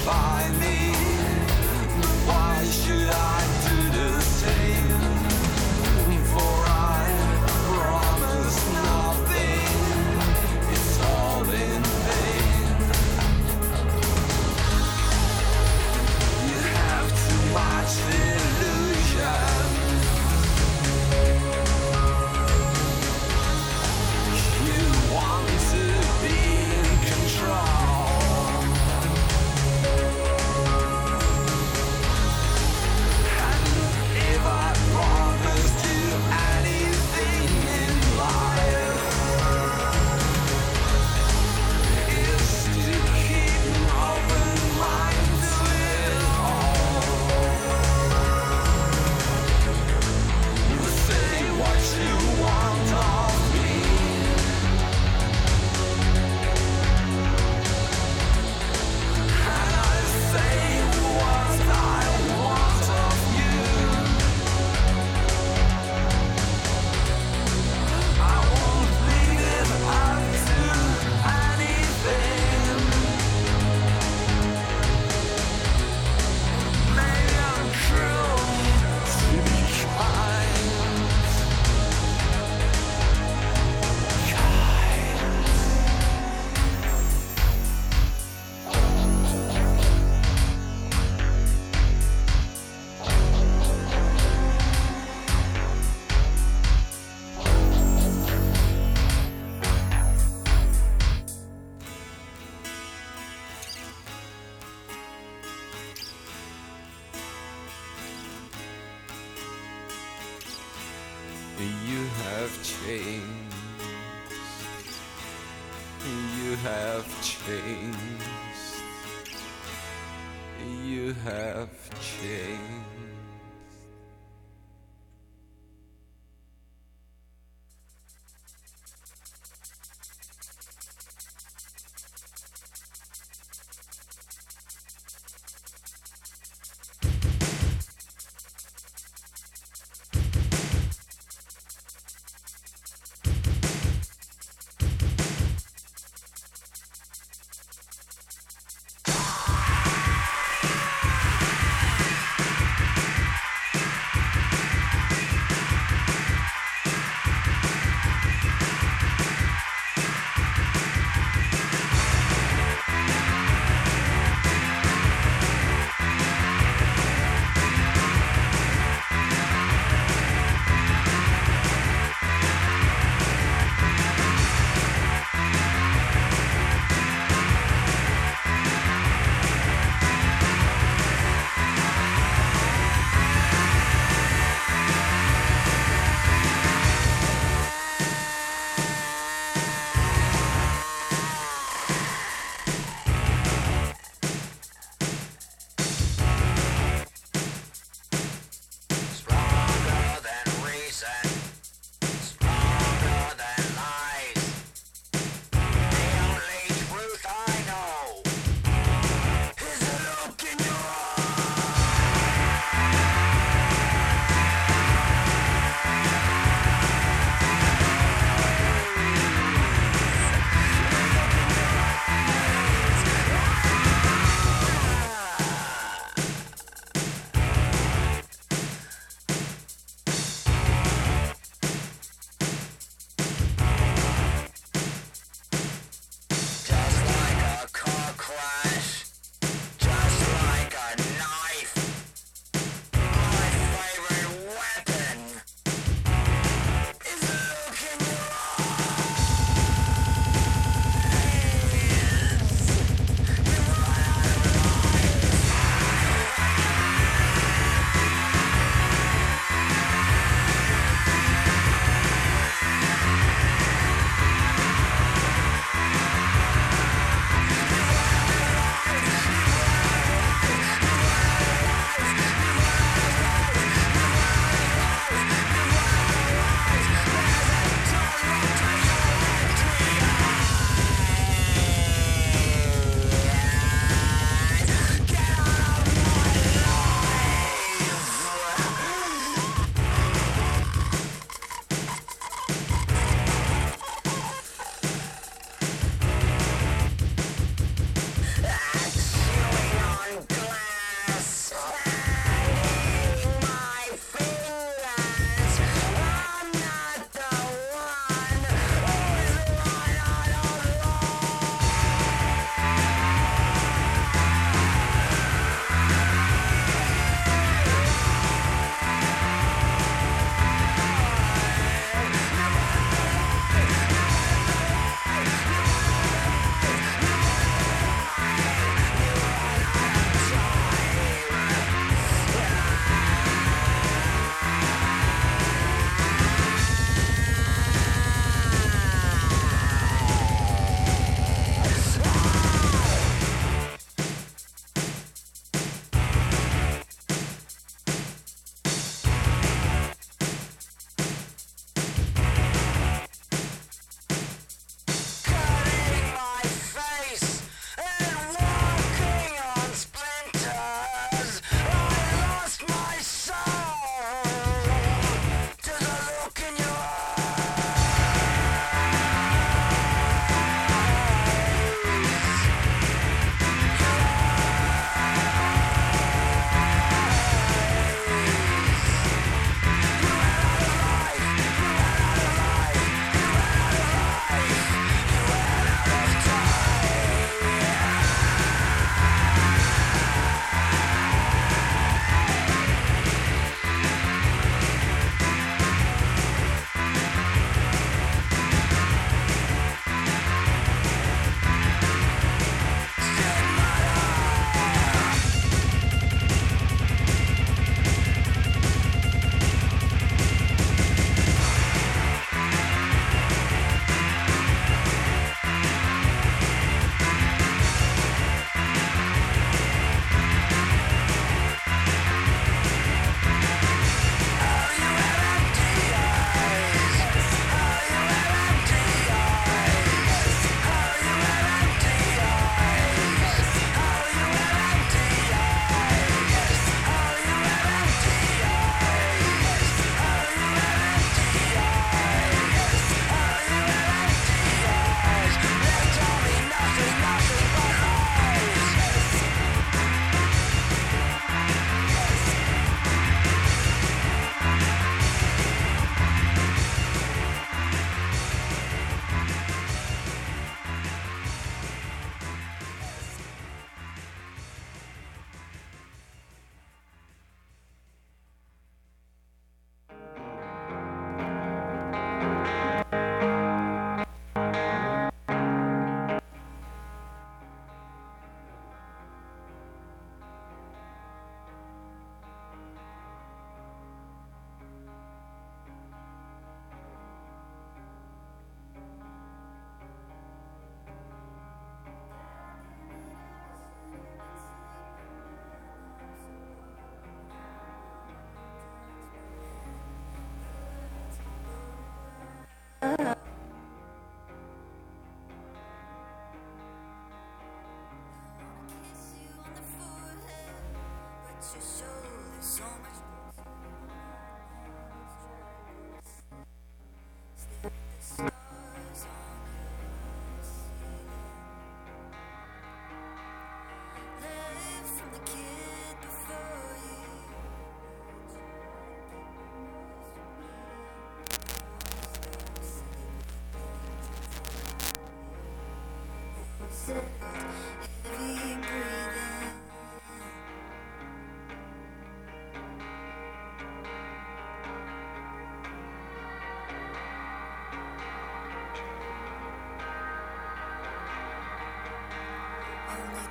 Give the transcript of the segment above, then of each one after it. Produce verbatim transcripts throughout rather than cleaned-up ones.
You have changed. You have changed. You have changed.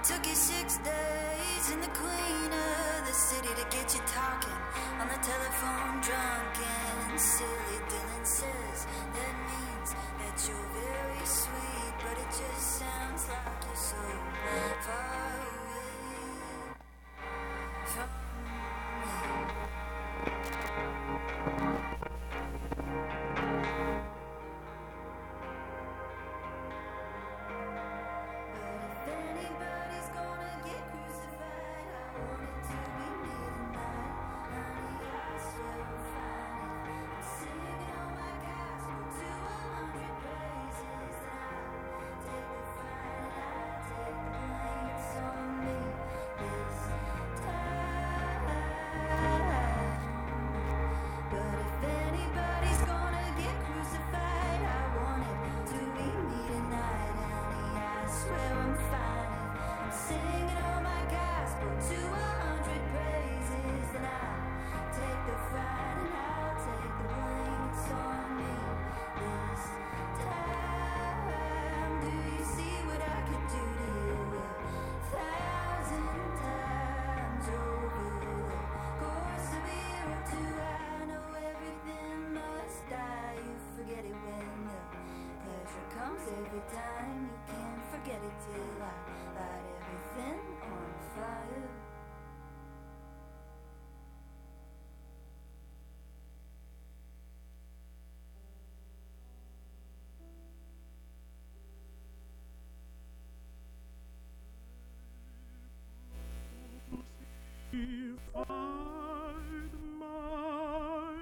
Took you six days in the queen of the city to get you talking on the telephone, drunk and silly. Dylan says that means that you're very sweet, but it just sounds like you're so far away from me. Every time you can't forget it till I light everything on fire. If I'd my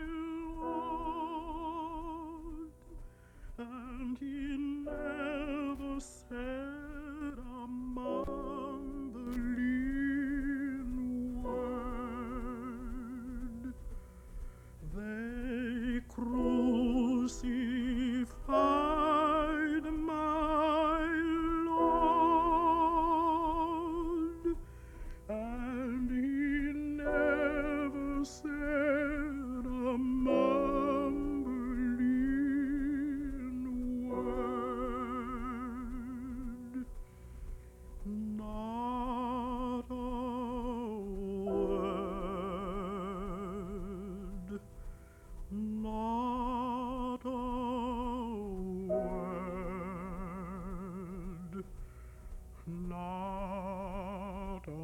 Lord, and He never said a mumbling word, they crucified my Lord, and He never said a mumbling word, not a word, not a word, not a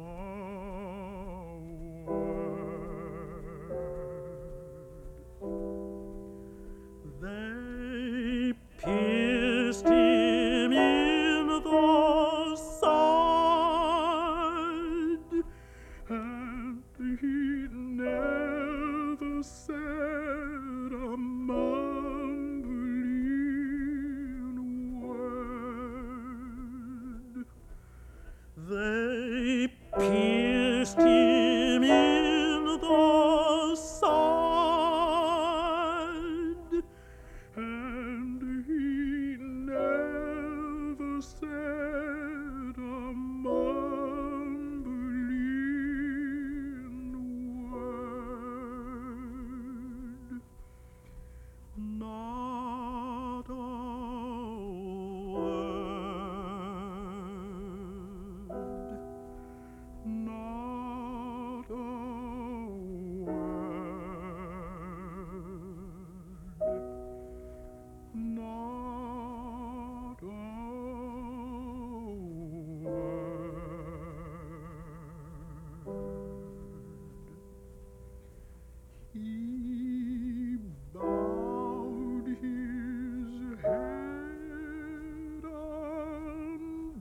word. They pierced Him in the side, and He never said a mumbling word. They pierced Him in the side, and He never said a mumbling word, not a word, not a word, not a word. He bowed His head and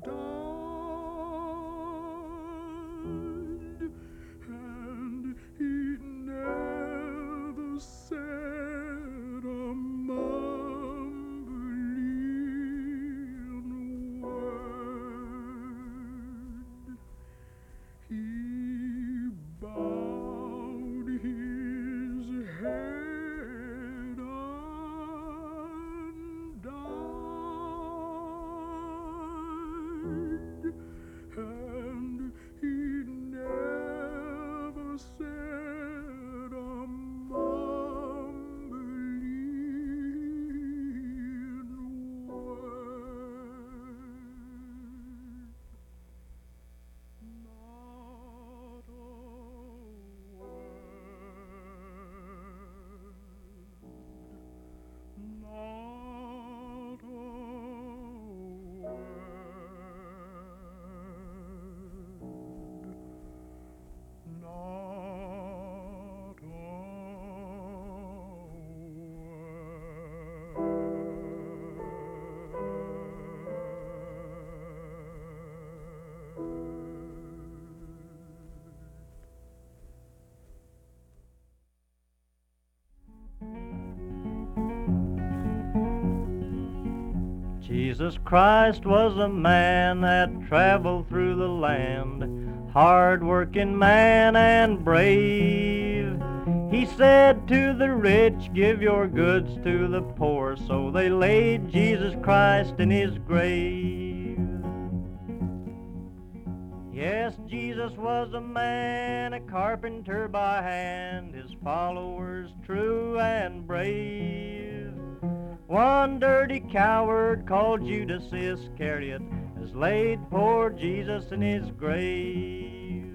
died, and He never said a mumbling word. He bowed His head and died, and He never said a mumbling word. Jesus Christ was a man that traveled through the land, hard-working man and brave. He said to the rich, give your goods to the poor, so they laid Jesus Christ in his grave. Yes, Jesus was a man, a carpenter by hand, his followers true and brave. One dirty coward called Judas Iscariot has laid poor Jesus in his grave.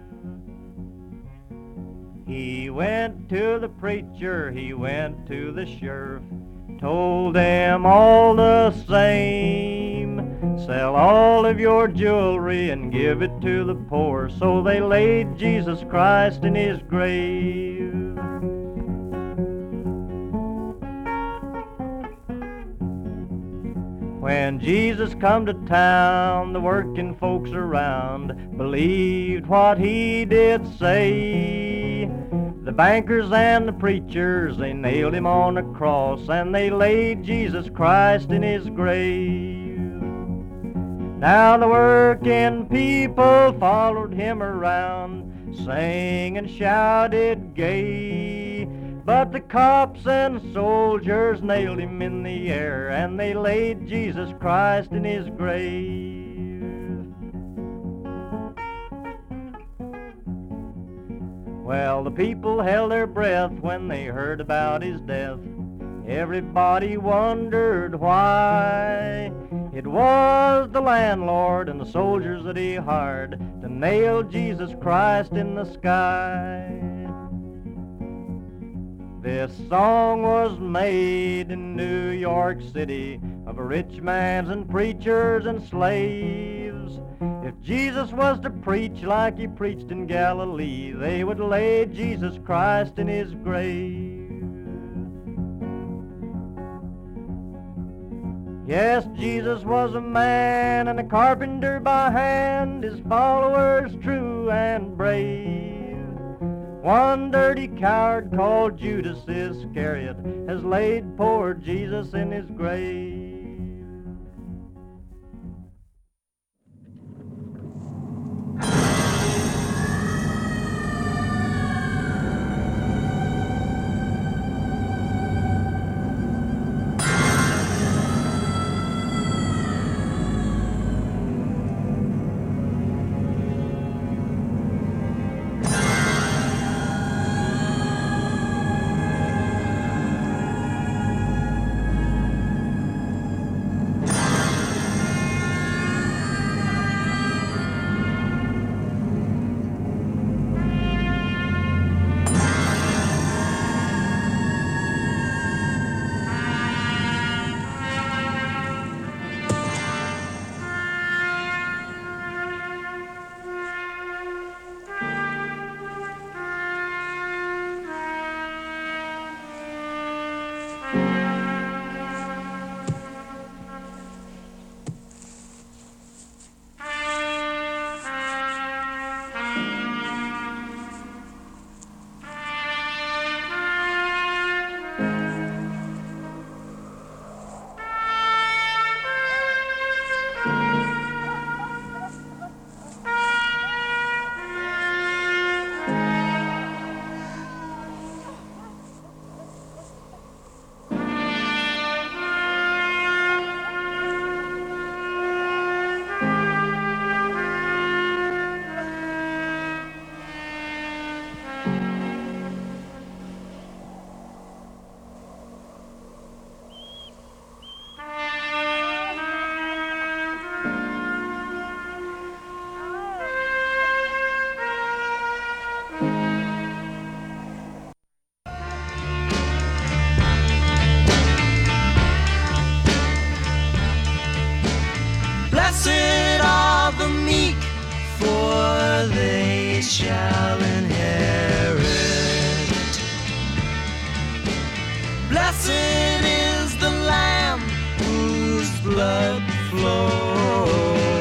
He went to the preacher, he went to the sheriff, told them all the same, sell all of your jewelry and give it to the poor. So they laid Jesus Christ in his grave. When Jesus come to town, the working folks around believed what he did say. The bankers and the preachers, they nailed him on a cross, and they laid Jesus Christ in his grave. Now the working people followed him around, sang and shouted gay. But the cops and soldiers nailed him in the air, and they laid Jesus Christ in his grave. Well, the people held their breath when they heard about his death. Everybody wondered why. It was the landlord and the soldiers that he hired to nail Jesus Christ in the sky. This song was made in New York City of rich man's and preachers and slaves. If Jesus was to preach like he preached in Galilee, they would lay Jesus Christ in his grave. Yes, Jesus was a man and a carpenter by hand, his followers true and brave. One dirty coward called Judas Iscariot has laid poor Jesus in his grave. Blessed are the meek, for they shall inherit. Blessed is the Lamb whose blood flows.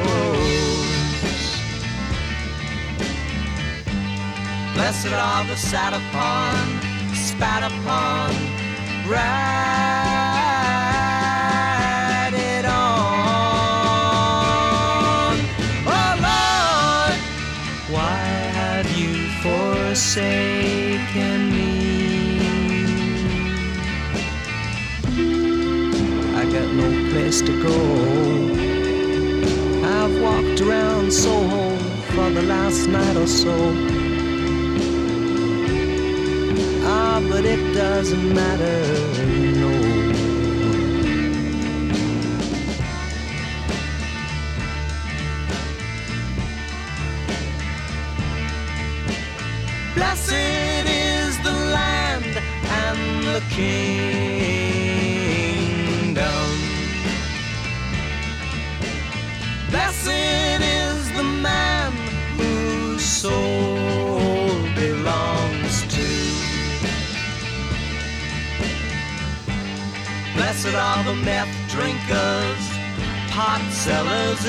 Blessed are the sat upon, spat upon, ride it on. have you forsaken me? I got no place to go. I've walked around Soho for the last night or so. Ah, but it doesn't matter, no. Blessed is the land and the kingdom. Blessed is the man whose soul belongs to. Blessed are the meth drinkers, pot sellers,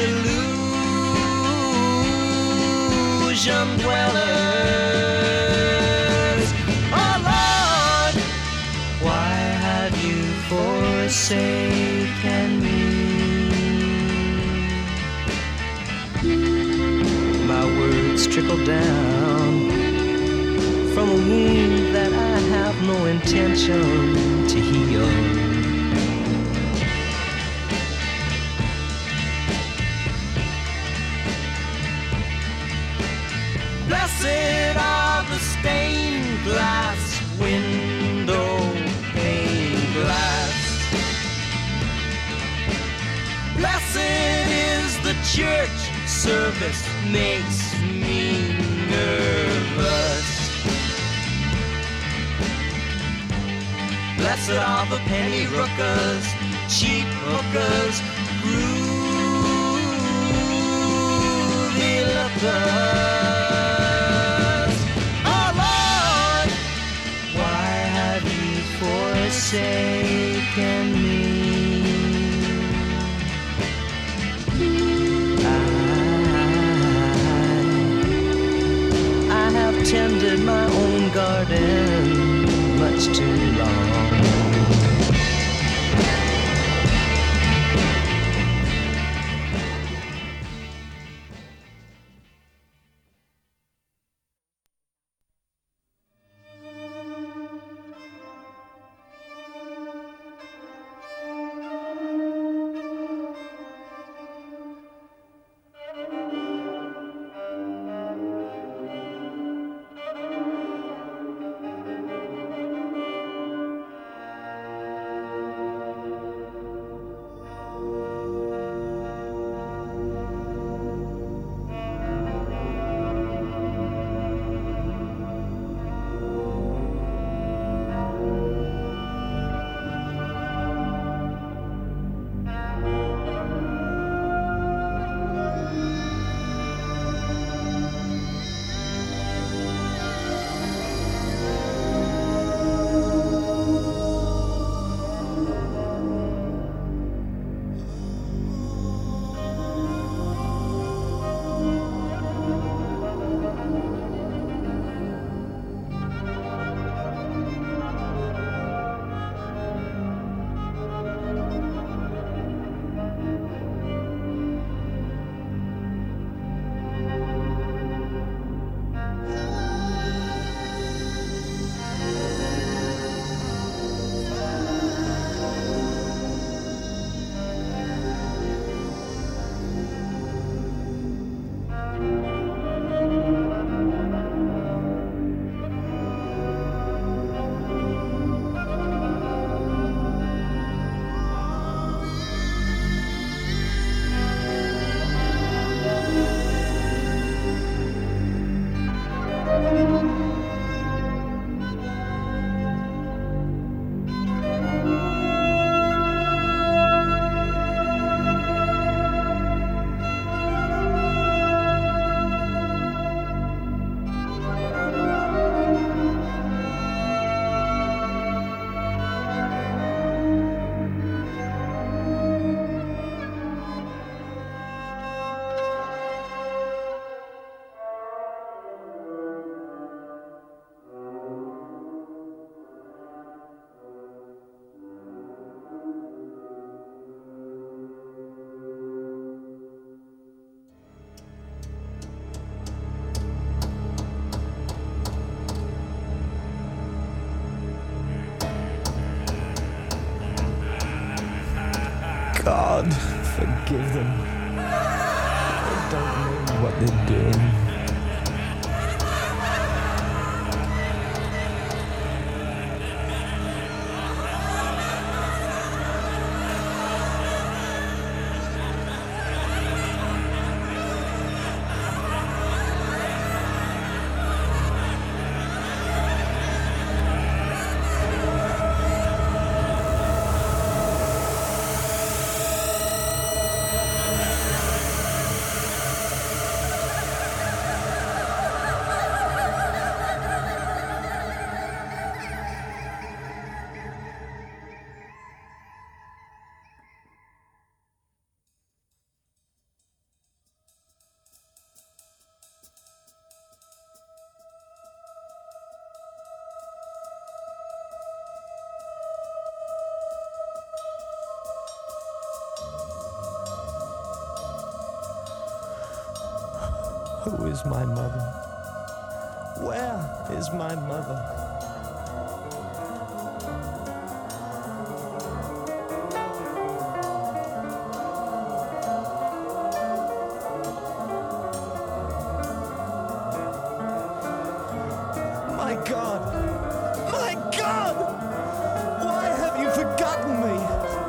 illusion dwellers. Oh Lord, why have you forsaken me? My words trickle down from a wound that I have no intention to heal. Blessed are the stained glass window pane glass. Blessed is the church service makes me nervous. Blessed are the penny rookers, cheap hookers, groovy lookers. Oh Lord, why have you forsaken me? Tended my own garden much too long. God, forgive them. They don't know what they're doing. Who is my mother? Where is my mother? My God! My God! Why have you forgotten me?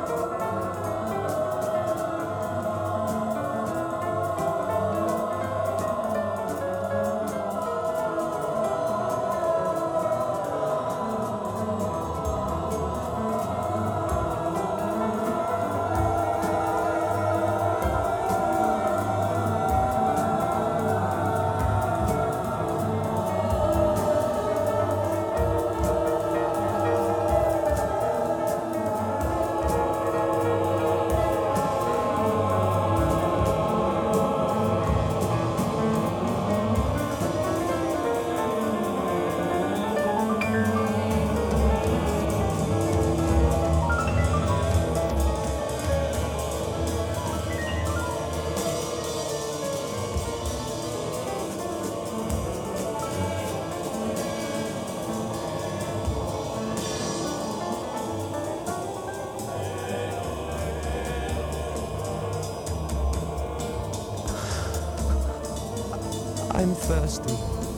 I'm thirsty.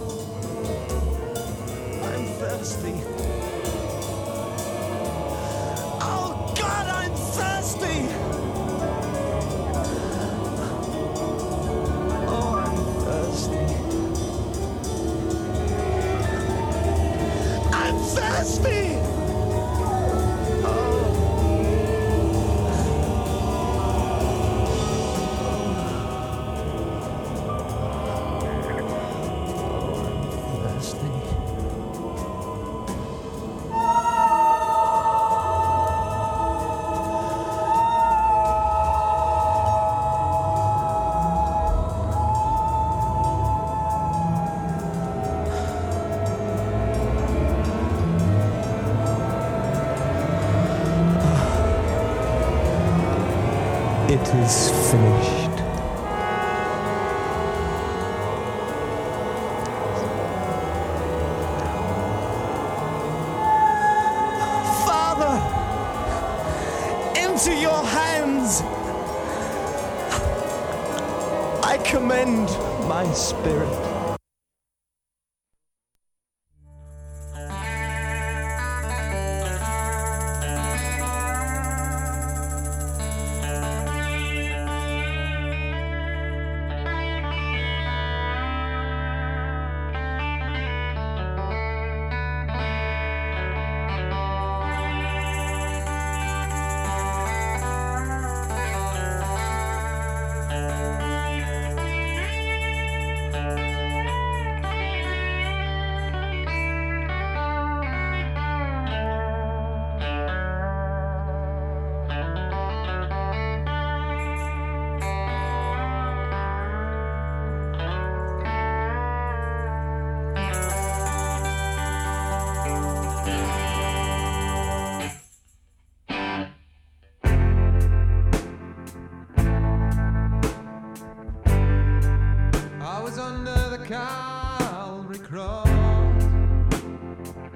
I'm thirsty. Oh God, I'm thirsty! Oh, I'm thirsty. I'm thirsty! It is finished. Father, into your hands I commend my spirit. I was under the Calvary cross.